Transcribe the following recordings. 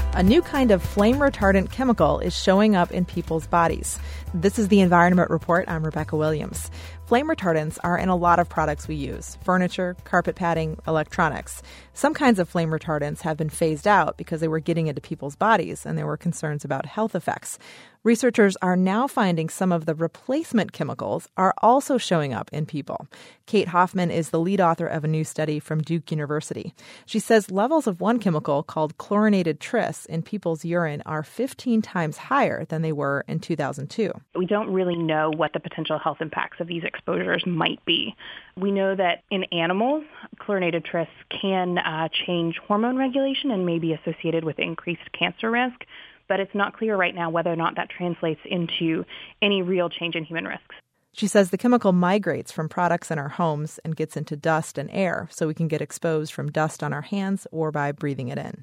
A new kind of flame-retardant chemical is showing up in people's bodies. This is the Environment Report. I'm Rebecca Williams. Flame retardants are in a lot of products we use: furniture, carpet padding, electronics. Some kinds of flame retardants have been phased out because they were getting into people's bodies and there were concerns about health effects. Researchers are now finding some of the replacement chemicals are also showing up in people. Kate Hoffman is the lead author of a new study from Duke University. She says levels of one chemical called chlorinated tris in people's urine are 15 times higher than they were in 2002. We don't really know what the potential health impacts of these exposures might be. We know that in animals, chlorinated tris can change hormone regulation and may be associated with increased cancer risk, but it's not clear right now whether or not that translates into any real change in human risks. She says the chemical migrates from products in our homes and gets into dust and air, so we can get exposed from dust on our hands or by breathing it in.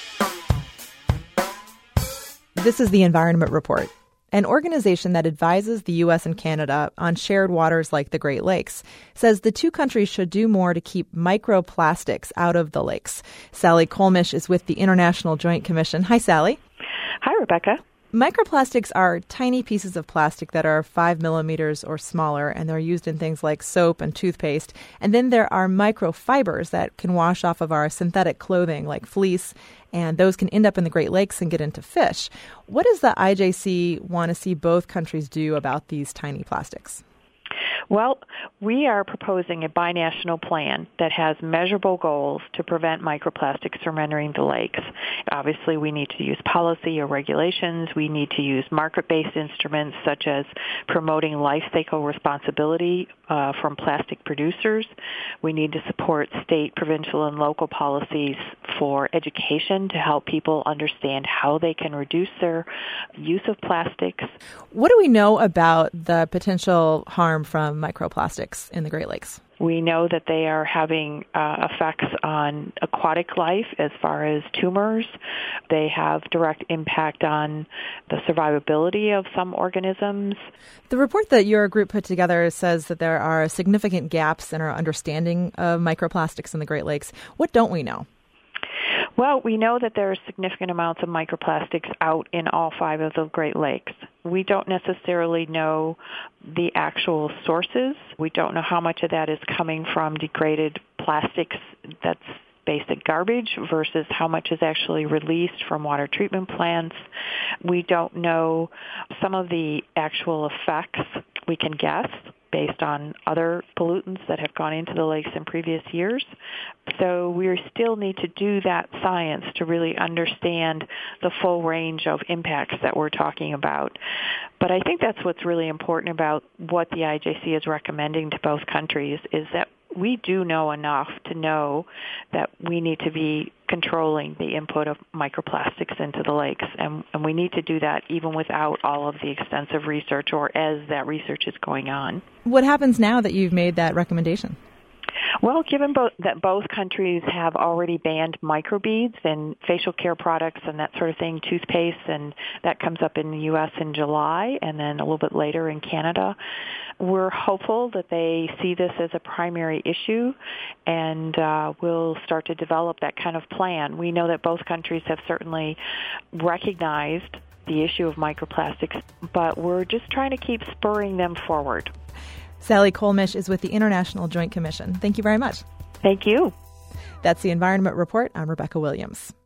This is the Environment Report. An organization that advises the U.S. and Canada on shared waters like the Great Lakes says the two countries should do more to keep microplastics out of the lakes. Sally Kolmish is with the International Joint Commission. Hi, Sally. Hi, Rebecca. Microplastics are tiny pieces of plastic that are 5 millimeters or smaller, and they're used in things like soap and toothpaste. And then there are microfibers that can wash off of our synthetic clothing like fleece, and those can end up in the Great Lakes and get into fish. What does the IJC want to see both countries do about these tiny plastics? Well, we are proposing a binational plan that has measurable goals to prevent microplastics from entering the lakes. Obviously, we need to use policy or regulations. We need to use market-based instruments such as promoting life cycle responsibility from plastic producers. We need to support state, provincial, and local policies for education to help people understand how they can reduce their use of plastics. What do we know about the potential harm from microplastics in the Great Lakes? We know that they are having effects on aquatic life as far as tumors. They have direct impact on the survivability of some organisms. The report that your group put together says that there are significant gaps in our understanding of microplastics in the Great Lakes. What don't we know? Well, we know that there are significant amounts of microplastics out in all 5 of the Great Lakes. We don't necessarily know the actual sources. We don't know how much of that is coming from degraded plastics that's basic garbage versus how much is actually released from water treatment plants. We don't know some of the actual effects. We can guess based on other pollutants that have gone into the lakes in previous years. So we still need to do that science to really understand the full range of impacts that we're talking about. But I think that's what's really important about what the IJC is recommending to both countries is that we do know enough to know that we need to be controlling the input of microplastics into the lakes. And we need to do that even without all of the extensive research or as that research is going on. What happens now that you've made that recommendation? Well, given that both countries have already banned microbeads and facial care products and that sort of thing, toothpaste, and that comes up in the U.S. in July and then a little bit later in Canada, we're hopeful that they see this as a primary issue and will start to develop that kind of plan. We know that both countries have certainly recognized the issue of microplastics, but we're just trying to keep spurring them forward. Sally Kolmish is with the International Joint Commission. Thank you very much. Thank you. That's the Environment Report. I'm Rebecca Williams.